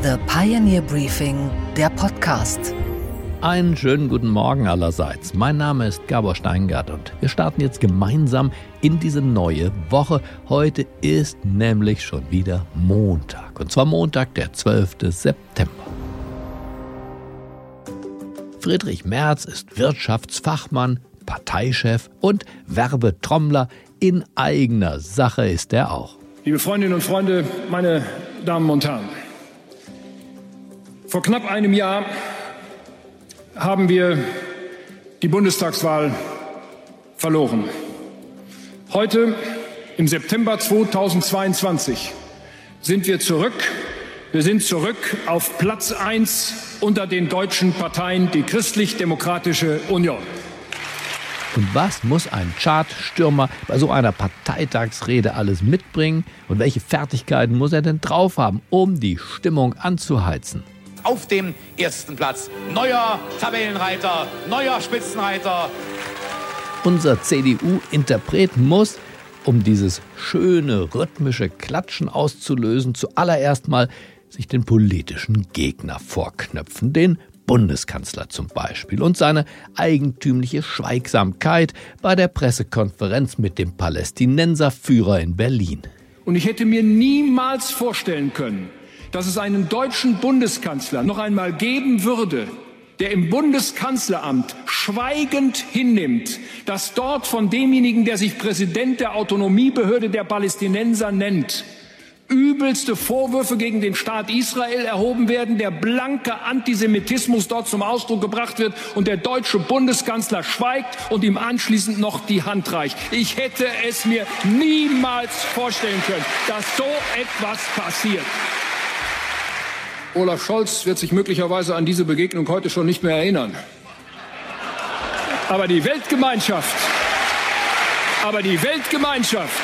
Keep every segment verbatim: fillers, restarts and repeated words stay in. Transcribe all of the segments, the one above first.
The Pioneer Briefing, der Podcast. Einen schönen guten Morgen allerseits. Mein Name ist Gabor Steingart und wir starten jetzt gemeinsam in diese neue Woche. Heute ist nämlich schon wieder Montag. Und zwar Montag, der zwölfte September. Friedrich Merz ist Wirtschaftsfachmann, Parteichef und Werbetrommler. In eigener Sache ist er auch. Liebe Freundinnen und Freunde, meine Damen und Herren. Vor knapp einem Jahr haben wir die Bundestagswahl verloren. Heute, im September zweitausendzweiundzwanzig, sind wir zurück. Wir sind zurück auf Platz eins unter den deutschen Parteien, die Christlich-Demokratische Union. Und was muss ein Chartstürmer bei so einer Parteitagsrede alles mitbringen? Und welche Fertigkeiten muss er denn drauf haben, um die Stimmung anzuheizen? Auf dem ersten Platz neuer Tabellenreiter, neuer Spitzenreiter. Unser C D U-Interpret muss, um dieses schöne rhythmische Klatschen auszulösen, zuallererst mal sich den politischen Gegner vorknöpfen, den Bundeskanzler zum Beispiel, und seine eigentümliche Schweigsamkeit bei der Pressekonferenz mit dem Palästinenserführer in Berlin. Und ich hätte mir niemals vorstellen können, dass es einen deutschen Bundeskanzler noch einmal geben würde, der im Bundeskanzleramt schweigend hinnimmt, dass dort von demjenigen, der sich Präsident der Autonomiebehörde der Palästinenser nennt, übelste Vorwürfe gegen den Staat Israel erhoben werden, der blanke Antisemitismus dort zum Ausdruck gebracht wird und der deutsche Bundeskanzler schweigt und ihm anschließend noch die Hand reicht. Ich hätte es mir niemals vorstellen können, dass so etwas passiert. Olaf Scholz wird sich möglicherweise an diese Begegnung heute schon nicht mehr erinnern. Aber die Weltgemeinschaft, aber die Weltgemeinschaft,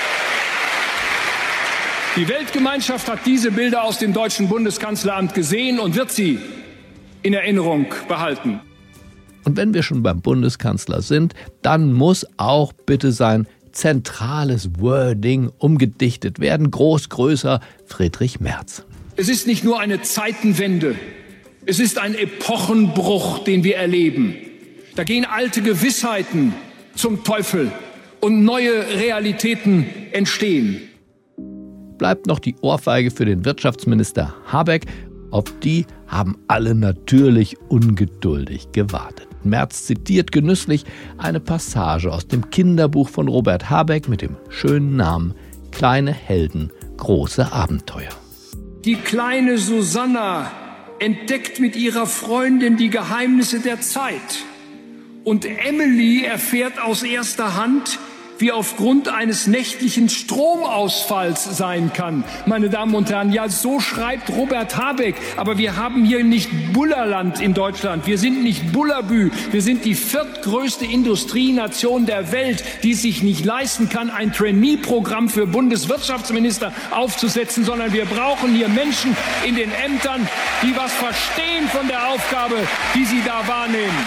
die Weltgemeinschaft hat diese Bilder aus dem deutschen Bundeskanzleramt gesehen und wird sie in Erinnerung behalten. Und wenn wir schon beim Bundeskanzler sind, dann muss auch bitte sein zentrales Wording umgedichtet werden. Groß, größer, Friedrich Merz. Es ist nicht nur eine Zeitenwende, es ist ein Epochenbruch, den wir erleben. Da gehen alte Gewissheiten zum Teufel und neue Realitäten entstehen. Bleibt noch die Ohrfeige für den Wirtschaftsminister Habeck. Auf die haben alle natürlich ungeduldig gewartet. Merz zitiert genüsslich eine Passage aus dem Kinderbuch von Robert Habeck mit dem schönen Namen »Kleine Helden, große Abenteuer«. Die kleine Susanna entdeckt mit ihrer Freundin die Geheimnisse der Zeit. Und Emily erfährt aus erster Hand, wie aufgrund eines nächtlichen Stromausfalls sein kann. Meine Damen und Herren, ja, so schreibt Robert Habeck. Aber wir haben hier nicht Bullerland in Deutschland. Wir sind nicht Bullabü. Wir sind die viertgrößte Industrienation der Welt, die es sich nicht leisten kann, ein Trainee-Programm für Bundeswirtschaftsminister aufzusetzen, sondern wir brauchen hier Menschen in den Ämtern, die was verstehen von der Aufgabe, die sie da wahrnehmen.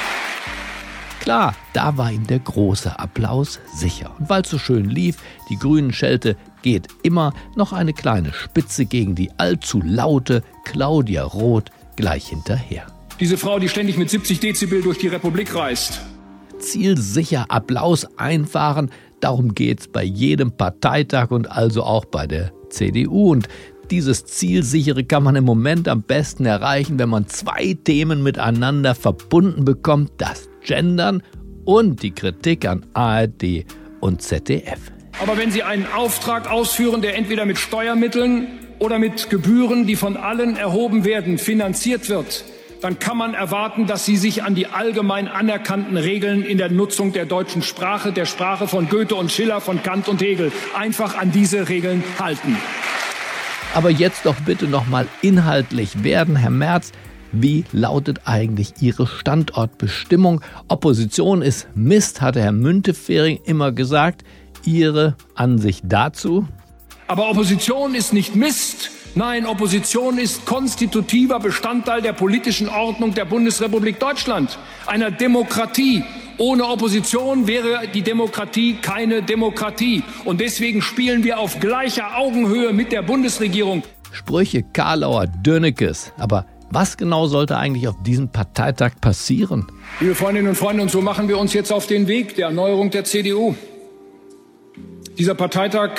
Klar, da war ihm der große Applaus sicher. Und weil es so schön lief, die Grünen-Schelte geht immer, noch eine kleine Spitze gegen die allzu laute Claudia Roth gleich hinterher. Diese Frau, die ständig mit siebzig Dezibel durch die Republik reist. Zielsicher Applaus einfahren, darum geht's bei jedem Parteitag und also auch bei der C D U. Und dieses Zielsichere kann man im Moment am besten erreichen, wenn man zwei Themen miteinander verbunden bekommt, das Gendern und die Kritik an A R D und Z D F. Aber wenn Sie einen Auftrag ausführen, der entweder mit Steuermitteln oder mit Gebühren, die von allen erhoben werden, finanziert wird, dann kann man erwarten, dass Sie sich an die allgemein anerkannten Regeln in der Nutzung der deutschen Sprache, der Sprache von Goethe und Schiller, von Kant und Hegel, einfach an diese Regeln halten. Aber jetzt doch bitte noch mal inhaltlich werden, Herr Merz. Wie lautet eigentlich Ihre Standortbestimmung? Opposition ist Mist, hatte Herr Müntefering immer gesagt. Ihre Ansicht dazu? Aber Opposition ist nicht Mist. Nein, Opposition ist konstitutiver Bestandteil der politischen Ordnung der Bundesrepublik Deutschland, einer Demokratie. Ohne Opposition wäre die Demokratie keine Demokratie. Und deswegen spielen wir auf gleicher Augenhöhe mit der Bundesregierung. Sprüche Karlauer Dönekes. Aber was genau sollte eigentlich auf diesem Parteitag passieren? Liebe Freundinnen und Freunde, und so machen wir uns jetzt auf den Weg der Erneuerung der C D U. Dieser Parteitag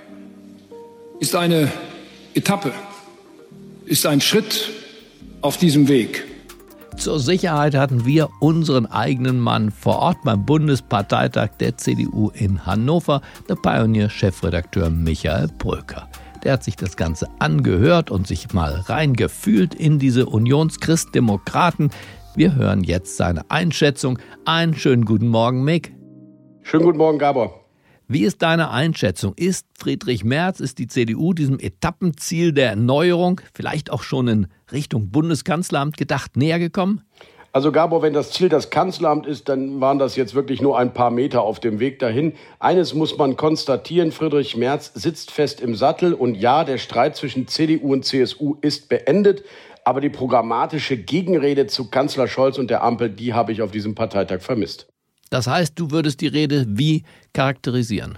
ist eine Etappe, ist ein Schritt auf diesem Weg. Zur Sicherheit hatten wir unseren eigenen Mann vor Ort beim Bundesparteitag der C D U in Hannover, der Pioneer-Chefredakteur Michael Bröker. Der hat sich das Ganze angehört und sich mal reingefühlt in diese Unionschristdemokraten. Wir hören jetzt seine Einschätzung. Einen schönen guten Morgen, Mick. Schönen guten Morgen, Gabor. Wie ist deine Einschätzung? Ist Friedrich Merz, ist die C D U diesem Etappenziel der Erneuerung, vielleicht auch schon in Richtung Bundeskanzleramt gedacht, näher gekommen? Also Gabor, wenn das Ziel das Kanzleramt ist, dann waren das jetzt wirklich nur ein paar Meter auf dem Weg dahin. Eines muss man konstatieren, Friedrich Merz sitzt fest im Sattel und ja, der Streit zwischen C D U und C S U ist beendet. Aber die programmatische Gegenrede zu Kanzler Scholz und der Ampel, die habe ich auf diesem Parteitag vermisst. Das heißt, du würdest die Rede wie charakterisieren?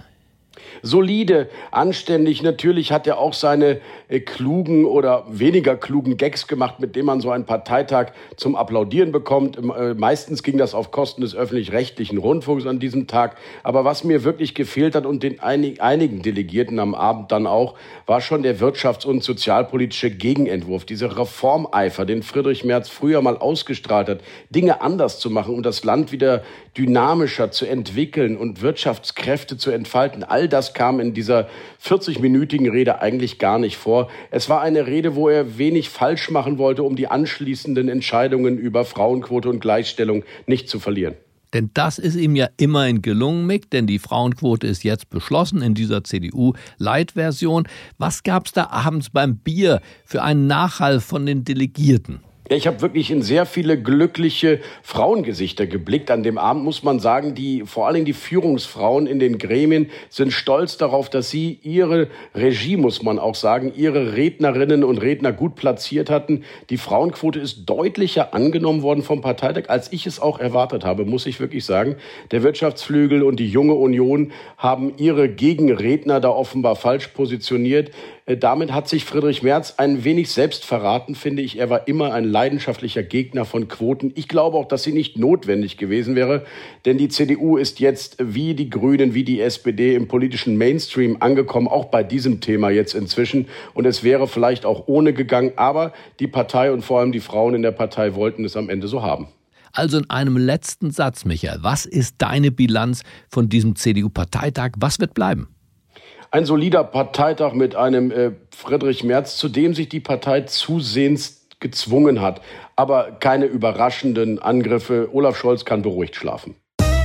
Solide, anständig. Natürlich hat er auch seine äh, klugen oder weniger klugen Gags gemacht, mit denen man so einen Parteitag zum Applaudieren bekommt. Äh, meistens ging das auf Kosten des öffentlich-rechtlichen Rundfunks an diesem Tag. Aber was mir wirklich gefehlt hat und den einig, einigen Delegierten am Abend dann auch, war schon der wirtschafts- und sozialpolitische Gegenentwurf. Dieser Reformeifer, den Friedrich Merz früher mal ausgestrahlt hat, Dinge anders zu machen, um das Land wieder dynamischer zu entwickeln und Wirtschaftskräfte zu entfalten. All das kam in dieser vierzig-minütigen Rede eigentlich gar nicht vor. Es war eine Rede, wo er wenig falsch machen wollte, um die anschließenden Entscheidungen über Frauenquote und Gleichstellung nicht zu verlieren. Denn das ist ihm ja immerhin gelungen, Mick, denn die Frauenquote ist jetzt beschlossen in dieser C D U-Light-Version. Was gab es da abends beim Bier für einen Nachhall von den Delegierten? Ja, ich habe wirklich in sehr viele glückliche Frauengesichter geblickt. An dem Abend muss man sagen, die vor allen Dingen die Führungsfrauen in den Gremien sind stolz darauf, dass sie ihre Regie, muss man auch sagen, ihre Rednerinnen und Redner gut platziert hatten. Die Frauenquote ist deutlicher angenommen worden vom Parteitag, als ich es auch erwartet habe, muss ich wirklich sagen. Der Wirtschaftsflügel und die Junge Union haben ihre Gegenredner da offenbar falsch positioniert. Damit hat sich Friedrich Merz ein wenig selbst verraten, finde ich. Er war immer ein leidenschaftlicher Gegner von Quoten. Ich glaube auch, dass sie nicht notwendig gewesen wäre, denn die C D U ist jetzt wie die Grünen, wie die S P D im politischen Mainstream angekommen, auch bei diesem Thema jetzt inzwischen. Und es wäre vielleicht auch ohne gegangen, aber die Partei und vor allem die Frauen in der Partei wollten es am Ende so haben. Also in einem letzten Satz, Michael, was ist deine Bilanz von diesem C D U-Parteitag? Was wird bleiben? Ein solider Parteitag mit einem äh, Friedrich Merz, zu dem sich die Partei zusehends gezwungen hat. Aber keine überraschenden Angriffe. Olaf Scholz kann beruhigt schlafen.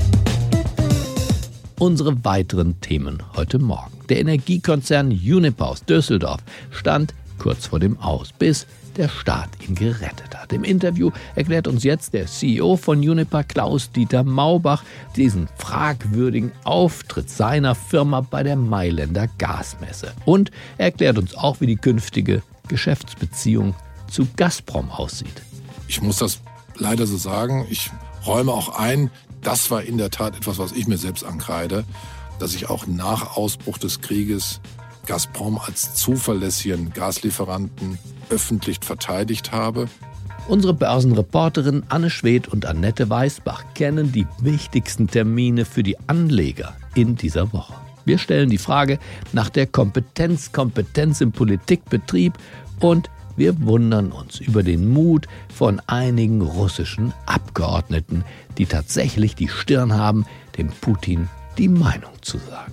Unsere weiteren Themen heute Morgen. Der Energiekonzern Uniper aus Düsseldorf stand kurz vor dem Aus, bis der Staat ihn gerettet hat. Im Interview erklärt uns jetzt der C E O von Uniper, Klaus-Dieter Maubach, diesen fragwürdigen Auftritt seiner Firma bei der Mailänder Gasmesse. Und er erklärt uns auch, wie die künftige Geschäftsbeziehung zu Gazprom aussieht. Ich muss das leider so sagen, ich räume auch ein, das war in der Tat etwas, was ich mir selbst ankreide, dass ich auch nach Ausbruch des Krieges Gazprom als zuverlässigen Gaslieferanten öffentlich verteidigt habe. Unsere Börsenreporterinnen Anne Schwedt und Annette Weißbach kennen die wichtigsten Termine für die Anleger in dieser Woche. Wir stellen die Frage nach der Kompetenz, Kompetenz im Politikbetrieb und wir wundern uns über den Mut von einigen russischen Abgeordneten, die tatsächlich die Stirn haben, dem Putin die Meinung zu sagen.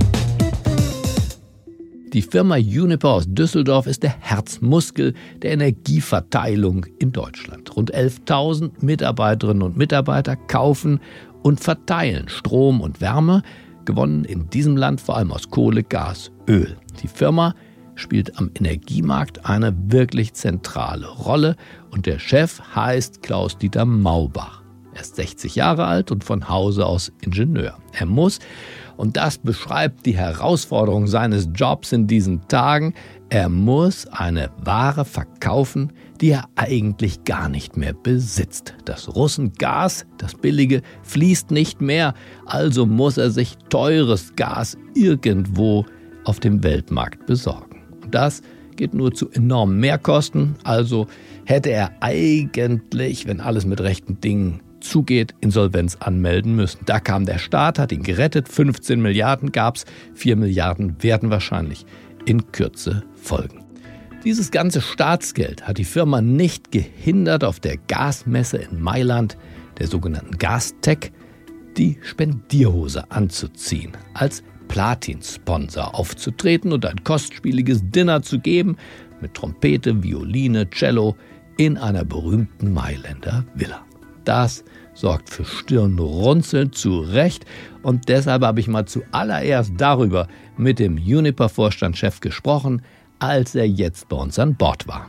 Die Firma Uniper aus Düsseldorf ist der Herzmuskel der Energieverteilung in Deutschland. Rund elftausend Mitarbeiterinnen und Mitarbeiter kaufen und verteilen Strom und Wärme, gewonnen in diesem Land vor allem aus Kohle, Gas, Öl. Die Firma spielt am Energiemarkt eine wirklich zentrale Rolle und der Chef heißt Klaus-Dieter Maubach. Er ist sechzig Jahre alt und von Hause aus Ingenieur. Er muss, und das beschreibt die Herausforderung seines Jobs in diesen Tagen, er muss eine Ware verkaufen, die er eigentlich gar nicht mehr besitzt. Das Russengas, das billige, fließt nicht mehr, also muss er sich teures Gas irgendwo auf dem Weltmarkt besorgen. Und das geht nur zu enormen Mehrkosten. Also hätte er eigentlich, wenn alles mit rechten Dingen zugeht, Insolvenz anmelden müssen. Da kam der Staat, hat ihn gerettet. fünfzehn Milliarden gab es, vier Milliarden werden wahrscheinlich in Kürze folgen. Dieses ganze Staatsgeld hat die Firma nicht gehindert, auf der Gasmesse in Mailand, der sogenannten Gastech, die Spendierhose anzuziehen, als Platin-Sponsor aufzutreten und ein kostspieliges Dinner zu geben mit Trompete, Violine, Cello in einer berühmten Mailänder Villa. Das sorgt für Stirnrunzeln zu Recht und deshalb habe ich mal zuallererst darüber mit dem Uniper-Vorstandschef gesprochen, als er jetzt bei uns an Bord war.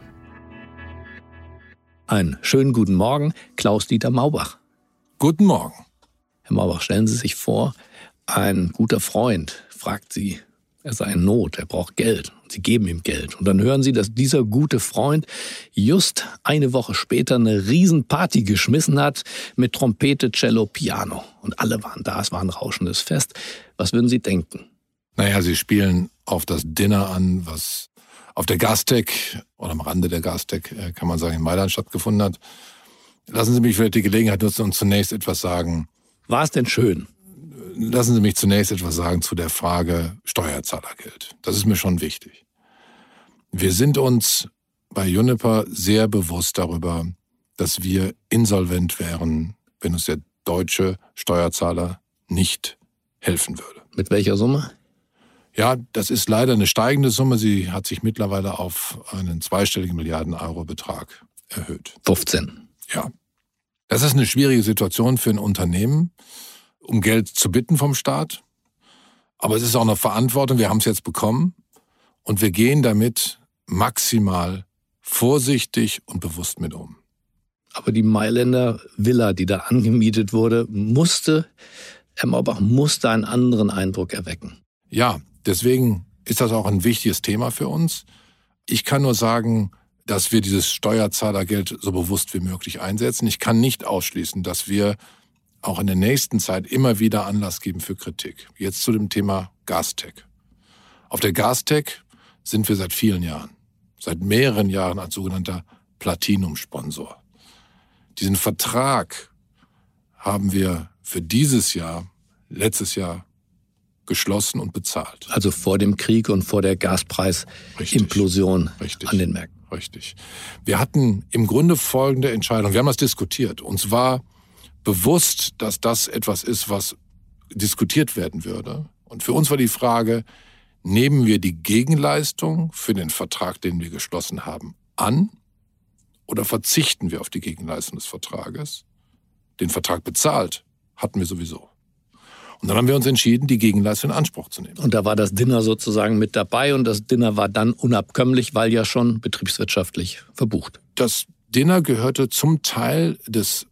Einen schönen guten Morgen, Klaus-Dieter Maubach. Guten Morgen. Herr Maubach, stellen Sie sich vor, ein guter Freund fragt Sie, er sei in Not, er braucht Geld. Und Sie geben ihm Geld. Und dann hören Sie, dass dieser gute Freund just eine Woche später eine Riesenparty geschmissen hat mit Trompete, Cello, Piano. Und alle waren da, es war ein rauschendes Fest. Was würden Sie denken? Naja, Sie spielen auf das Dinner an, was auf der Gastech oder am Rande der Gastech, kann man sagen, in Mailand stattgefunden hat. Lassen Sie mich vielleicht die Gelegenheit nutzen und zunächst etwas sagen. War es denn schön? Lassen Sie mich zunächst etwas sagen zu der Frage Steuerzahlergeld. Das ist mir schon wichtig. Wir sind uns bei Uniper sehr bewusst darüber, dass wir insolvent wären, wenn uns der deutsche Steuerzahler nicht helfen würde. Mit welcher Summe? Ja, das ist leider eine steigende Summe. Sie hat sich mittlerweile auf einen zweistelligen Milliarden-Euro-Betrag erhöht. fünfzehn. Ja. Das ist eine schwierige Situation für ein Unternehmen, um Geld zu bitten vom Staat. Aber es ist auch eine Verantwortung. Wir haben es jetzt bekommen. Und wir gehen damit maximal vorsichtig und bewusst mit um. Aber die Mailänder Villa, die da angemietet wurde, musste, Herr Maubach, musste einen anderen Eindruck erwecken. Ja, deswegen ist das auch ein wichtiges Thema für uns. Ich kann nur sagen, dass wir dieses Steuerzahlergeld so bewusst wie möglich einsetzen. Ich kann nicht ausschließen, dass wir auch in der nächsten Zeit immer wieder Anlass geben für Kritik. Jetzt zu dem Thema Gastech. Auf der Gastech sind wir seit vielen Jahren, seit mehreren Jahren als sogenannter Platinum-Sponsor. Diesen Vertrag haben wir für dieses Jahr, letztes Jahr, geschlossen und bezahlt. Also vor dem Krieg und vor der Gaspreisimplosion an den Märkten. Richtig. Wir hatten im Grunde folgende Entscheidung. Wir haben das diskutiert. Uns war bewusst, dass das etwas ist, was diskutiert werden würde. Und für uns war die Frage, nehmen wir die Gegenleistung für den Vertrag, den wir geschlossen haben, an oder verzichten wir auf die Gegenleistung des Vertrages? Den Vertrag bezahlt hatten wir sowieso. Und dann haben wir uns entschieden, die Gegenleistung in Anspruch zu nehmen. Und da war das Dinner sozusagen mit dabei und das Dinner war dann unabkömmlich, weil ja schon betriebswirtschaftlich verbucht. Das Dinner gehörte zum Teil des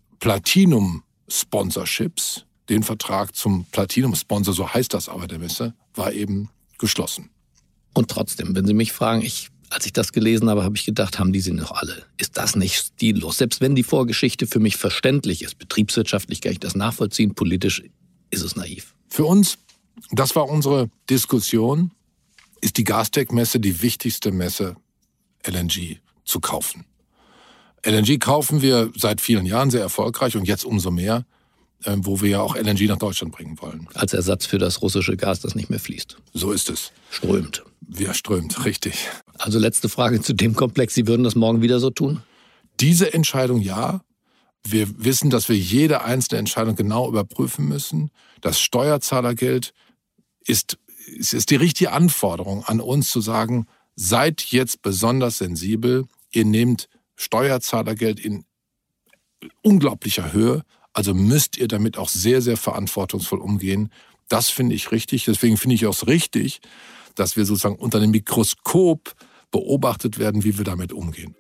Platinum-Sponsorships. Den Vertrag zum Platinum-Sponsor, so heißt das aber der Messe, war eben geschlossen. Und trotzdem, wenn Sie mich fragen, ich, als ich das gelesen habe, habe ich gedacht, haben die sie noch alle? Ist das nicht stillos? Selbst wenn die Vorgeschichte für mich verständlich ist, betriebswirtschaftlich kann ich das nachvollziehen, politisch ist es naiv. Für uns, das war unsere Diskussion, ist die Gastech-Messe die wichtigste Messe, L N G zu kaufen. L N G kaufen wir seit vielen Jahren sehr erfolgreich und jetzt umso mehr, wo wir ja auch L N G nach Deutschland bringen wollen. Als Ersatz für das russische Gas, das nicht mehr fließt. So ist es. Strömt. Ja, strömt, richtig. Also letzte Frage zu dem Komplex. Sie würden das morgen wieder so tun? Diese Entscheidung ja. Wir wissen, dass wir jede einzelne Entscheidung genau überprüfen müssen. Das Steuerzahlergeld ist, ist die richtige Anforderung an uns zu sagen, seid jetzt besonders sensibel. Ihr nehmt Steuerzahlergeld in unglaublicher Höhe. Also müsst ihr damit auch sehr, sehr verantwortungsvoll umgehen. Das finde ich richtig. Deswegen finde ich auch richtig, dass wir sozusagen unter dem Mikroskop beobachtet werden, wie wir damit umgehen.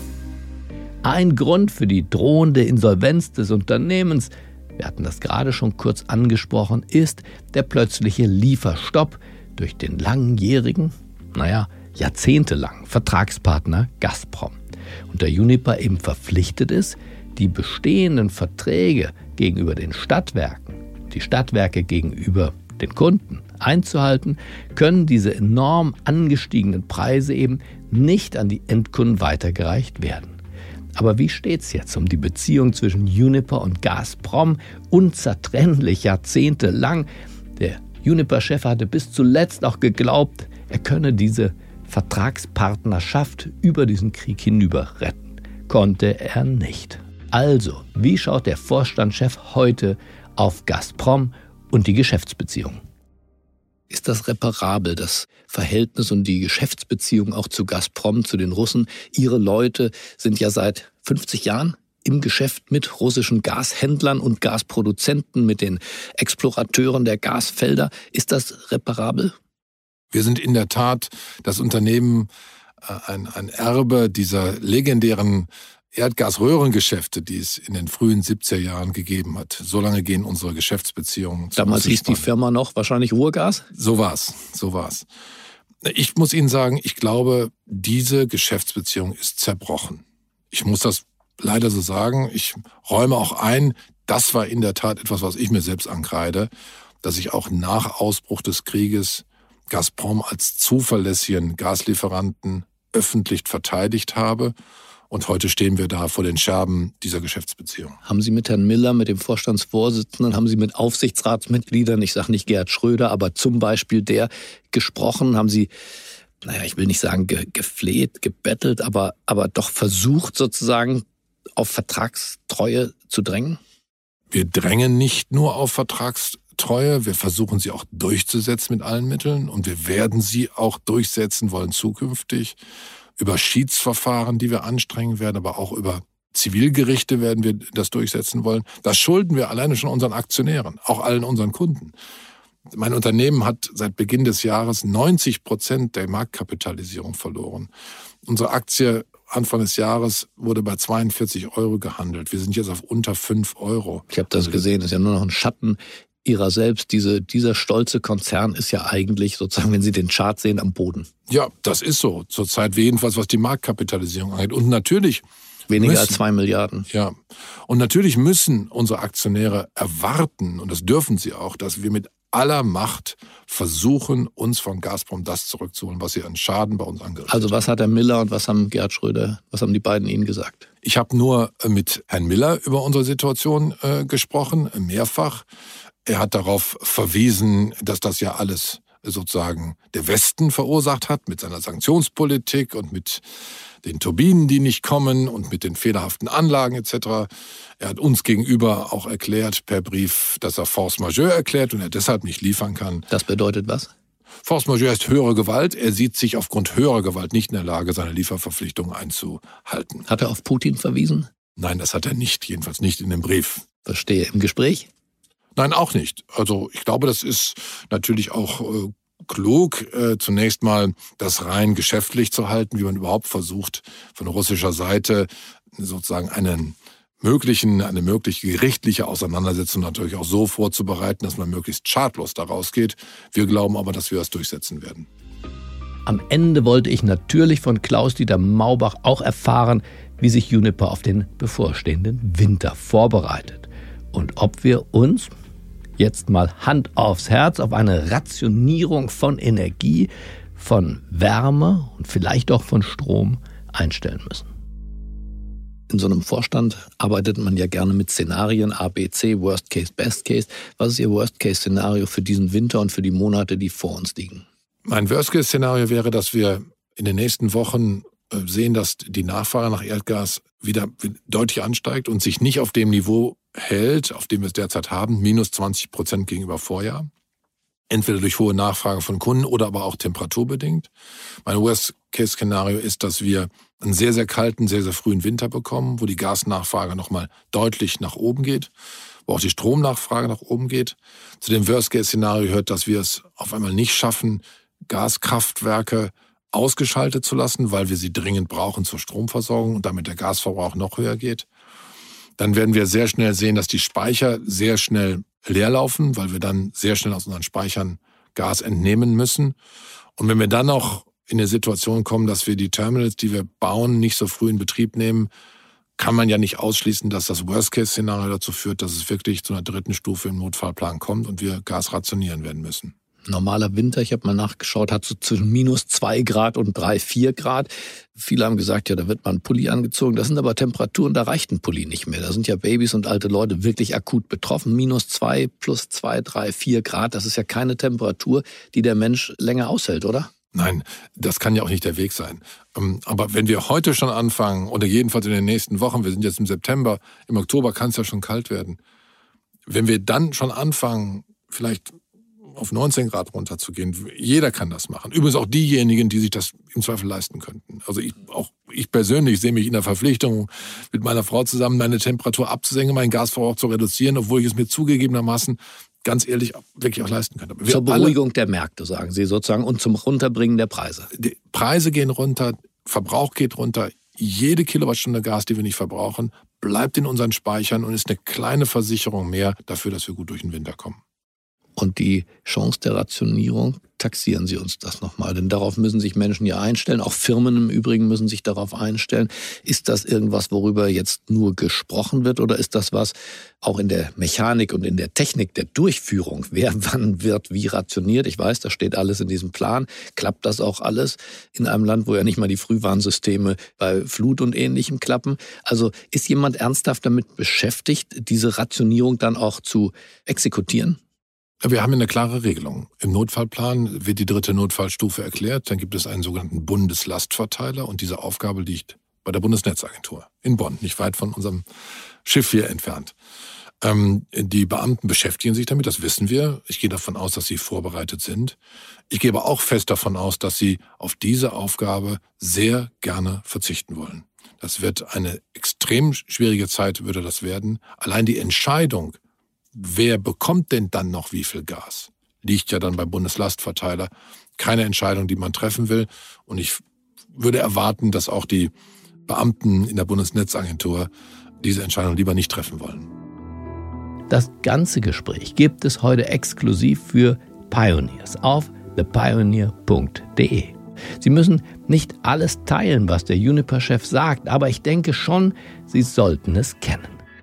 Ein Grund für die drohende Insolvenz des Unternehmens, wir hatten das gerade schon kurz angesprochen, ist der plötzliche Lieferstopp durch den langjährigen, naja, jahrzehntelangen Vertragspartner Gazprom. Und der Uniper eben verpflichtet ist, die bestehenden Verträge gegenüber den Stadtwerken, die Stadtwerke gegenüber den Kunden einzuhalten, können diese enorm angestiegenen Preise eben nicht an die Endkunden weitergereicht werden. Aber wie steht's jetzt um die Beziehung zwischen Uniper und Gazprom? Unzertrennlich, jahrzehntelang. Der Uniper-Chef hatte bis zuletzt auch geglaubt, er könne diese Vertragspartnerschaft über diesen Krieg hinüber retten. Konnte er nicht. Also, wie schaut der Vorstandschef heute auf Gazprom und die Geschäftsbeziehungen? Ist das reparabel, das Verhältnis und die Geschäftsbeziehung auch zu Gazprom, zu den Russen? Ihre Leute sind ja seit fünfzig Jahren im Geschäft mit russischen Gashändlern und Gasproduzenten, mit den Explorateuren der Gasfelder. Ist das reparabel? Wir sind in der Tat das Unternehmen, ein, ein Erbe dieser legendären Erdgasröhrengeschäfte, die es in den frühen siebziger Jahren gegeben hat. So lange gehen unsere Geschäftsbeziehungen. Damals hieß die Firma noch wahrscheinlich Ruhrgas? So war's, so war's. Ich muss Ihnen sagen, ich glaube, diese Geschäftsbeziehung ist zerbrochen. Ich muss das leider so sagen. Ich räume auch ein, das war in der Tat etwas, was ich mir selbst ankreide, dass ich auch nach Ausbruch des Krieges Gazprom als zuverlässigen Gaslieferanten öffentlich verteidigt habe. Und heute stehen wir da vor den Scherben dieser Geschäftsbeziehung. Haben Sie mit Herrn Miller, mit dem Vorstandsvorsitzenden, haben Sie mit Aufsichtsratsmitgliedern, ich sage nicht Gerhard Schröder, aber zum Beispiel der, gesprochen? Haben Sie, naja, ich will nicht sagen ge- gefleht, gebettelt, aber, aber doch versucht sozusagen auf Vertragstreue zu drängen? Wir drängen nicht nur auf Vertragstreue, wir versuchen sie auch durchzusetzen mit allen Mitteln. Und wir werden sie auch durchsetzen wollen zukünftig. Über Schiedsverfahren, die wir anstrengen werden, aber auch über Zivilgerichte werden wir das durchsetzen wollen. Das schulden wir alleine schon unseren Aktionären, auch allen unseren Kunden. Mein Unternehmen hat seit Beginn des Jahres neunzig Prozent der Marktkapitalisierung verloren. Unsere Aktie Anfang des Jahres wurde bei zweiundvierzig Euro gehandelt. Wir sind jetzt auf unter fünf Euro. Ich habe das also gesehen, das ist ja nur noch ein Schatten Ihrer selbst. Diese, dieser stolze Konzern ist ja eigentlich sozusagen, wenn Sie den Chart sehen, am Boden. Ja, das ist so. Zurzeit jedenfalls, was die Marktkapitalisierung angeht. Und natürlich weniger müssen, als zwei Milliarden. Ja. Und natürlich müssen unsere Aktionäre erwarten, und das dürfen sie auch, dass wir mit aller Macht versuchen, uns von Gazprom das zurückzuholen, was sie an Schaden bei uns angerichtet haben. Also was hat Herr Miller und was haben Gerhard Schröder, was haben die beiden Ihnen gesagt? Ich habe nur mit Herrn Miller über unsere Situation äh, gesprochen, mehrfach. Er hat darauf verwiesen, dass das ja alles sozusagen der Westen verursacht hat mit seiner Sanktionspolitik und mit den Turbinen, die nicht kommen und mit den fehlerhaften Anlagen et cetera. Er hat uns gegenüber auch erklärt per Brief, dass er Force Majeure erklärt und er deshalb nicht liefern kann. Das bedeutet was? Force Majeure ist höhere Gewalt. Er sieht sich aufgrund höherer Gewalt nicht in der Lage, seine Lieferverpflichtungen einzuhalten. Hat er auf Putin verwiesen? Nein, das hat er nicht, jedenfalls nicht in dem Brief. Verstehe. Im Gespräch? Nein, auch nicht. Also ich glaube, das ist natürlich auch äh, klug, äh, zunächst mal das rein geschäftlich zu halten, wie man überhaupt versucht, von russischer Seite sozusagen einen möglichen, eine mögliche gerichtliche Auseinandersetzung natürlich auch so vorzubereiten, dass man möglichst schadlos daraus geht. Wir glauben aber, dass wir das durchsetzen werden. Am Ende wollte ich natürlich von Klaus-Dieter Maubach auch erfahren, wie sich Uniper auf den bevorstehenden Winter vorbereitet und ob wir uns jetzt mal Hand aufs Herz auf eine Rationierung von Energie, von Wärme und vielleicht auch von Strom einstellen müssen. In so einem Vorstand arbeitet man ja gerne mit Szenarien A, B, C, Worst Case, Best Case. Was ist Ihr Worst Case Szenario für diesen Winter und für die Monate, die vor uns liegen? Mein Worst Case Szenario wäre, dass wir in den nächsten Wochen sehen, dass die Nachfrage nach Erdgas wieder deutlich ansteigt und sich nicht auf dem Niveau hält, auf dem wir es derzeit haben, minus zwanzig Prozent gegenüber Vorjahr. Entweder durch hohe Nachfrage von Kunden oder aber auch temperaturbedingt. Mein Worst-Case-Szenario ist, dass wir einen sehr, sehr kalten, sehr, sehr frühen Winter bekommen, wo die Gasnachfrage nochmal deutlich nach oben geht, wo auch die Stromnachfrage nach oben geht. Zu dem Worst-Case-Szenario gehört, dass wir es auf einmal nicht schaffen, Gaskraftwerke ausgeschaltet zu lassen, weil wir sie dringend brauchen zur Stromversorgung und damit der Gasverbrauch noch höher geht. Dann werden wir sehr schnell sehen, dass die Speicher sehr schnell leer laufen, weil wir dann sehr schnell aus unseren Speichern Gas entnehmen müssen. Und wenn wir dann noch in eine Situation kommen, dass wir die Terminals, die wir bauen, nicht so früh in Betrieb nehmen, kann man ja nicht ausschließen, dass das Worst-Case-Szenario dazu führt, dass es wirklich zu einer dritten Stufe im Notfallplan kommt und wir Gas rationieren werden müssen. Normaler Winter, ich habe mal nachgeschaut, hat so zwischen minus zwei Grad und drei, vier Grad. Viele haben gesagt, ja, da wird mal ein Pulli angezogen. Das sind aber Temperaturen, da reicht ein Pulli nicht mehr. Da sind ja Babys und alte Leute wirklich akut betroffen. minus zwei, plus zwei, drei, vier Grad, das ist ja keine Temperatur, die der Mensch länger aushält, oder? Nein, das kann ja auch nicht der Weg sein. Aber wenn wir heute schon anfangen, oder jedenfalls in den nächsten Wochen, wir sind jetzt im September, im Oktober kann es ja schon kalt werden. Wenn wir dann schon anfangen, vielleicht auf neunzehn Grad runterzugehen. Jeder kann das machen. Übrigens auch diejenigen, die sich das im Zweifel leisten könnten. Also ich, auch ich persönlich sehe mich in der Verpflichtung, mit meiner Frau zusammen meine Temperatur abzusenken, meinen Gasverbrauch zu reduzieren, obwohl ich es mir zugegebenermaßen ganz ehrlich wirklich auch leisten könnte. Wir zur Beruhigung alle, der Märkte, sagen Sie sozusagen, und zum Runterbringen der Preise. Die Preise gehen runter, Verbrauch geht runter. Jede Kilowattstunde Gas, die wir nicht verbrauchen, bleibt in unseren Speichern und ist eine kleine Versicherung mehr dafür, dass wir gut durch den Winter kommen. Und die Chance der Rationierung, taxieren Sie uns das nochmal, denn darauf müssen sich Menschen ja einstellen, auch Firmen im Übrigen müssen sich darauf einstellen. Ist das irgendwas, worüber jetzt nur gesprochen wird, oder ist das was auch in der Mechanik und in der Technik der Durchführung, wer wann wird wie rationiert? Ich weiß, das steht alles in diesem Plan. Klappt das auch alles in einem Land, wo ja nicht mal die Frühwarnsysteme bei Flut und Ähnlichem klappen? Also ist jemand ernsthaft damit beschäftigt, diese Rationierung dann auch zu exekutieren? Wir haben eine klare Regelung. Im Notfallplan wird die dritte Notfallstufe erklärt. Dann gibt es einen sogenannten Bundeslastverteiler und diese Aufgabe liegt bei der Bundesnetzagentur in Bonn, nicht weit von unserem Schiff hier entfernt. Ähm, die Beamten beschäftigen sich damit, das wissen wir. Ich gehe davon aus, dass sie vorbereitet sind. Ich gehe aber auch fest davon aus, dass sie auf diese Aufgabe sehr gerne verzichten wollen. Das wird eine extrem schwierige Zeit, würde das werden. Allein die Entscheidung, wer bekommt denn dann noch wie viel Gas, liegt ja dann beim Bundeslastverteiler. Keine Entscheidung, die man treffen will. Und ich würde erwarten, dass auch die Beamten in der Bundesnetzagentur diese Entscheidung lieber nicht treffen wollen. Das ganze Gespräch gibt es heute exklusiv für Pioneers auf the pioneer punkt de. Sie müssen nicht alles teilen, was der Uniper-Chef sagt, aber ich denke schon, Sie sollten es kennen.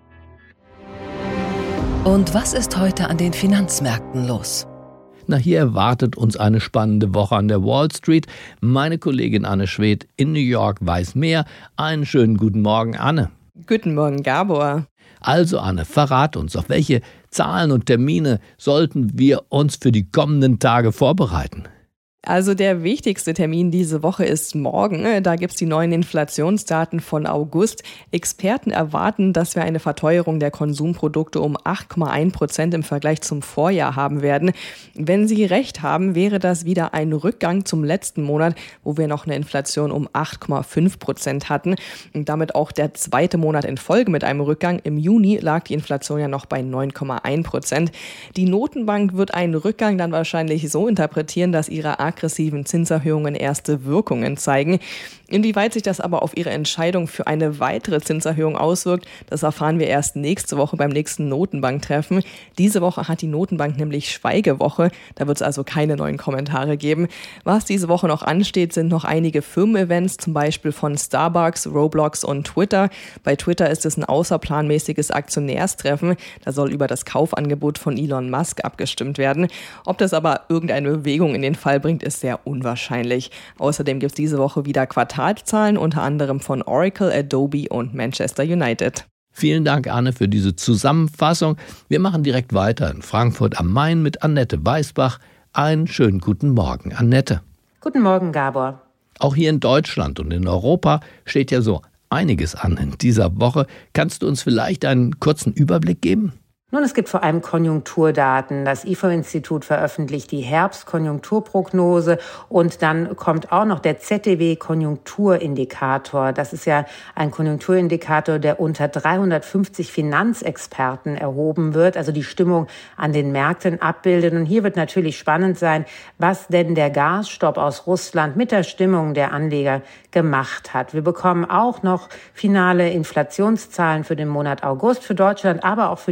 Und was ist heute an den Finanzmärkten los? Na, hier erwartet uns eine spannende Woche an der Wall Street. Meine Kollegin Anne Schwedt in New York weiß mehr. Einen schönen guten Morgen, Anne. Guten Morgen, Gabor. Also Anne, verrat uns, auf welche Zahlen und Termine sollten wir uns für die kommenden Tage vorbereiten? Also der wichtigste Termin diese Woche ist morgen. Da gibt es die neuen Inflationsdaten von August. Experten erwarten, dass wir eine Verteuerung der Konsumprodukte um acht Komma eins Prozent im Vergleich zum Vorjahr haben werden. Wenn Sie recht haben, wäre das wieder ein Rückgang zum letzten Monat, wo wir noch eine Inflation um acht Komma fünf Prozent hatten. Und damit auch der zweite Monat in Folge mit einem Rückgang. Im Juni lag die Inflation ja noch bei neun Komma eins Prozent. Die Notenbank wird einen Rückgang dann wahrscheinlich so interpretieren, dass ihre aggressiven Zinserhöhungen erste Wirkungen zeigen. Inwieweit sich das aber auf ihre Entscheidung für eine weitere Zinserhöhung auswirkt, das erfahren wir erst nächste Woche beim nächsten Notenbanktreffen. Diese Woche hat die Notenbank nämlich Schweigewoche, da wird es also keine neuen Kommentare geben. Was diese Woche noch ansteht, sind noch einige Firmen-Events, zum Beispiel von Starbucks, Roblox und Twitter. Bei Twitter ist es ein außerplanmäßiges Aktionärstreffen, da soll über das Kaufangebot von Elon Musk abgestimmt werden. Ob das aber irgendeine Bewegung in den Fall bringt, ist sehr unwahrscheinlich. Außerdem gibt es diese Woche wieder Quartalszahlen, unter anderem von Oracle, Adobe und Manchester United. Vielen Dank, Anne, für diese Zusammenfassung. Wir machen direkt weiter in Frankfurt am Main mit Annette Weißbach. Einen schönen guten Morgen, Annette. Guten Morgen, Gabor. Auch hier in Deutschland und in Europa steht ja so einiges an in dieser Woche. Kannst du uns vielleicht einen kurzen Überblick geben? Nun, es gibt vor allem Konjunkturdaten. Das I F O-Institut veröffentlicht die Herbstkonjunkturprognose und dann kommt auch noch der Z D W-Konjunkturindikator. Das ist ja ein Konjunkturindikator, der unter dreihundertfünfzig Finanzexperten erhoben wird, also die Stimmung an den Märkten abbildet. Und hier wird natürlich spannend sein, was denn der Gasstopp aus Russland mit der Stimmung der Anleger gemacht hat. Wir bekommen auch noch finale Inflationszahlen für den Monat August für Deutschland, aber auch für die Euro.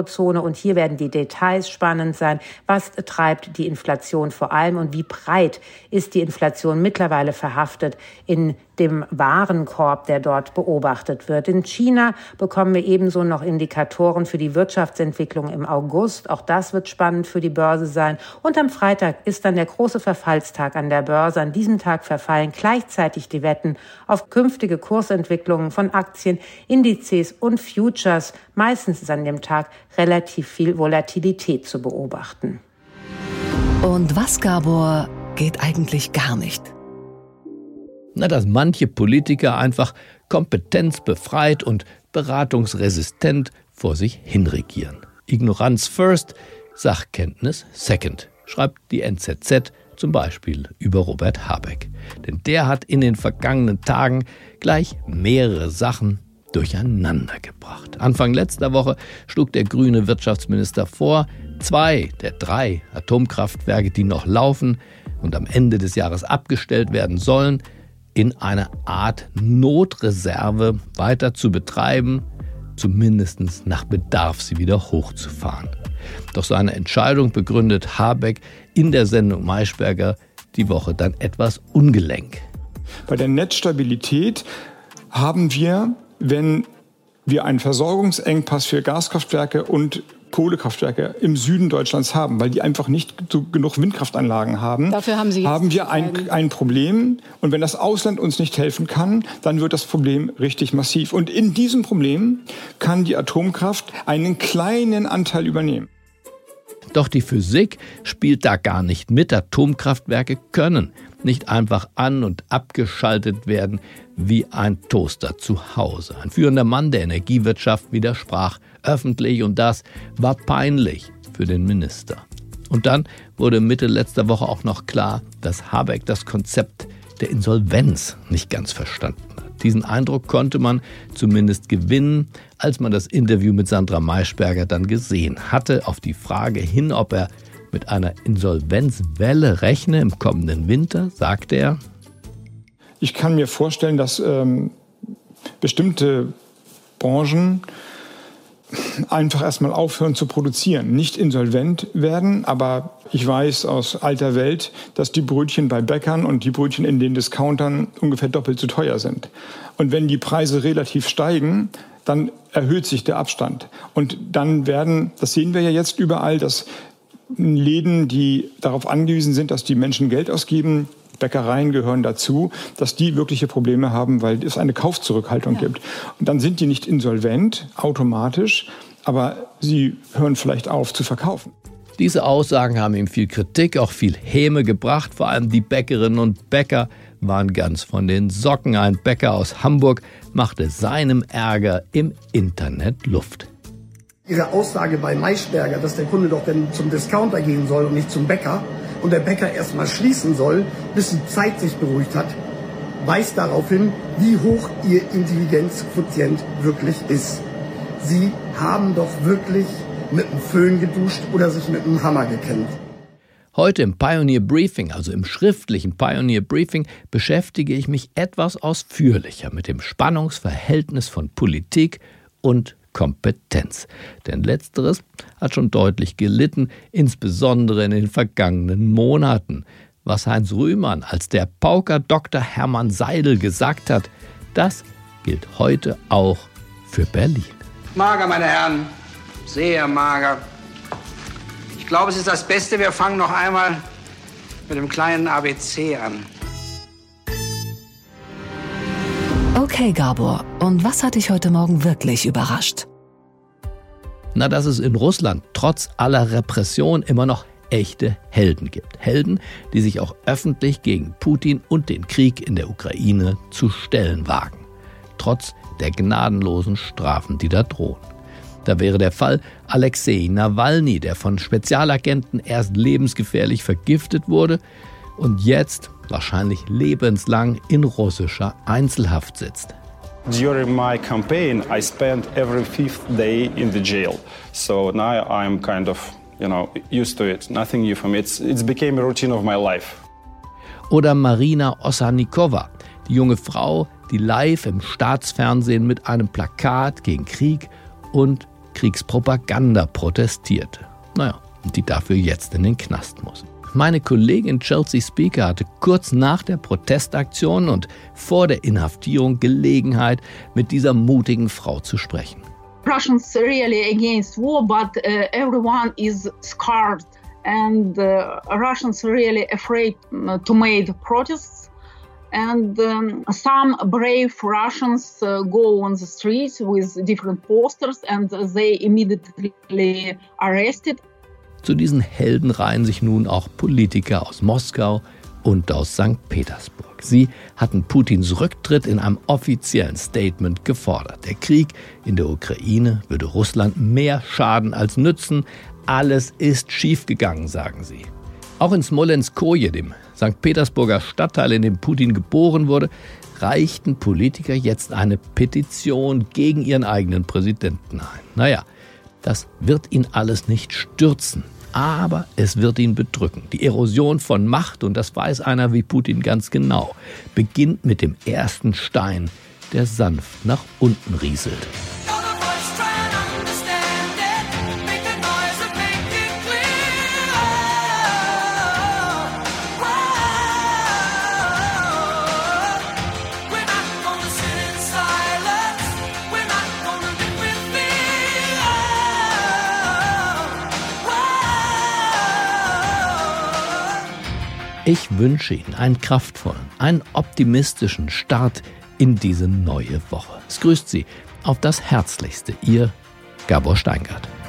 Eurozone. Und hier werden die Details spannend sein. Was treibt die Inflation vor allem und wie breit ist die Inflation mittlerweile verhaftet in dem Warenkorb, der dort beobachtet wird? In China bekommen wir ebenso noch Indikatoren für die Wirtschaftsentwicklung im August. Auch das wird spannend für die Börse sein. Und am Freitag ist dann der große Verfallstag an der Börse. An diesem Tag verfallen gleichzeitig die Wetten auf künftige Kursentwicklungen von Aktien, Indizes und Futures. Meistens ist an dem Tag relativ viel Volatilität zu beobachten. Und was, Gabor, geht eigentlich gar nicht? Na, dass manche Politiker einfach kompetenzbefreit und beratungsresistent vor sich hinregieren. Ignoranz first, Sachkenntnis second, schreibt die N Z Z zum Beispiel über Robert Habeck. Denn der hat in den vergangenen Tagen gleich mehrere Sachen durcheinander gebracht. Anfang letzter Woche schlug der grüne Wirtschaftsminister vor, zwei der drei Atomkraftwerke, die noch laufen und am Ende des Jahres abgestellt werden sollen, in einer Art Notreserve weiter zu betreiben, zumindest nach Bedarf sie wieder hochzufahren. Doch seine Entscheidung begründet Habeck in der Sendung Maischberger die Woche dann etwas ungelenk. Bei der Netzstabilität haben wir, wenn wir einen Versorgungsengpass für Gaskraftwerke und Kohlekraftwerke im Süden Deutschlands haben, weil die einfach nicht so genug Windkraftanlagen haben, Dafür haben Sie jetzt haben wir ein, ein Problem. Und wenn das Ausland uns nicht helfen kann, dann wird das Problem richtig massiv. Und in diesem Problem kann die Atomkraft einen kleinen Anteil übernehmen. Doch die Physik spielt da gar nicht mit. Atomkraftwerke können nicht einfach an- und abgeschaltet werden wie ein Toaster zu Hause. Ein führender Mann der Energiewirtschaft widersprach öffentlich und das war peinlich für den Minister. Und dann wurde Mitte letzter Woche auch noch klar, dass Habeck das Konzept der Insolvenz nicht ganz verstanden hat. Diesen Eindruck konnte man zumindest gewinnen, als man das Interview mit Sandra Maischberger dann gesehen hatte. Auf die Frage hin, ob er mit einer Insolvenzwelle rechne im kommenden Winter, sagte er: Ich kann mir vorstellen, dass ähm, bestimmte Branchen einfach erstmal aufhören zu produzieren, nicht insolvent werden. Aber ich weiß aus alter Welt, dass die Brötchen bei Bäckern und die Brötchen in den Discountern ungefähr doppelt so teuer sind. Und wenn die Preise relativ steigen, dann erhöht sich der Abstand. Und dann werden, das sehen wir ja jetzt überall, dass Läden, die darauf angewiesen sind, dass die Menschen Geld ausgeben, Bäckereien gehören dazu, dass die wirkliche Probleme haben, weil es eine Kaufzurückhaltung ja. gibt. Und dann sind die nicht insolvent, automatisch, aber sie hören vielleicht auf zu verkaufen. Diese Aussagen haben ihm viel Kritik, auch viel Häme gebracht. Vor allem die Bäckerinnen und Bäcker waren ganz von den Socken. Ein Bäcker aus Hamburg machte seinem Ärger im Internet Luft. Ihre Aussage bei Maischberger, dass der Kunde doch denn zum Discounter gehen soll und nicht zum Bäcker und der Bäcker erst mal schließen soll, bis die Zeit sich beruhigt hat, weist darauf hin, wie hoch Ihr Intelligenzquotient wirklich ist. Sie haben doch wirklich mit dem Föhn geduscht oder sich mit dem Hammer gekämmt. Heute im Pioneer Briefing, also im schriftlichen Pioneer Briefing, beschäftige ich mich etwas ausführlicher mit dem Spannungsverhältnis von Politik und Kompetenz. Denn letzteres hat schon deutlich gelitten, insbesondere in den vergangenen Monaten. Was Heinz Rühmann als der Pauker Doktor Hermann Seidel gesagt hat, das gilt heute auch für Berlin. Mager, meine Herren, sehr mager. Ich glaube, es ist das Beste, wir fangen noch einmal mit dem kleinen A B C an. Okay, Gabor, und was hat dich heute Morgen wirklich überrascht? Na, dass es in Russland trotz aller Repression immer noch echte Helden gibt. Helden, die sich auch öffentlich gegen Putin und den Krieg in der Ukraine zu stellen wagen. Trotz der gnadenlosen Strafen, die da drohen. Da wäre der Fall Alexei Nawalny, der von Spezialagenten erst lebensgefährlich vergiftet wurde und jetzt wahrscheinlich lebenslang in russischer Einzelhaft sitzt. During my campaign, I spent every fifth day in the jail. So now I'm kind of, you know, used to it. Nothing new for me. It's, it's became a routine of my life. Oder Marina Ossannikova, die junge Frau, die live im Staatsfernsehen mit einem Plakat gegen Krieg und Kriegspropaganda protestierte. Naja, und die dafür jetzt in den Knast muss. Meine Kollegin Chelsea Speaker hatte kurz nach der Protestaktion und vor der Inhaftierung Gelegenheit, mit dieser mutigen Frau zu sprechen. Russians really against war, but uh, everyone is scared and uh, Russians really afraid to make protests. And um, some brave Russians uh, go on the streets with different posters and they immediately arrested. Zu diesen Helden reihen sich nun auch Politiker aus Moskau und aus Sankt Petersburg. Sie hatten Putins Rücktritt in einem offiziellen Statement gefordert. Der Krieg in der Ukraine würde Russland mehr schaden als nützen. Alles ist schiefgegangen, sagen sie. Auch in Smolenskoje, dem Sankt Petersburger Stadtteil, in dem Putin geboren wurde, reichten Politiker jetzt eine Petition gegen ihren eigenen Präsidenten ein. Naja, das wird ihn alles nicht stürzen, aber es wird ihn bedrücken. Die Erosion von Macht, und das weiß einer wie Putin ganz genau, beginnt mit dem ersten Stein, der sanft nach unten rieselt. Ich wünsche Ihnen einen kraftvollen, einen optimistischen Start in diese neue Woche. Es grüßt Sie auf das Herzlichste, Ihr Gabor Steingart.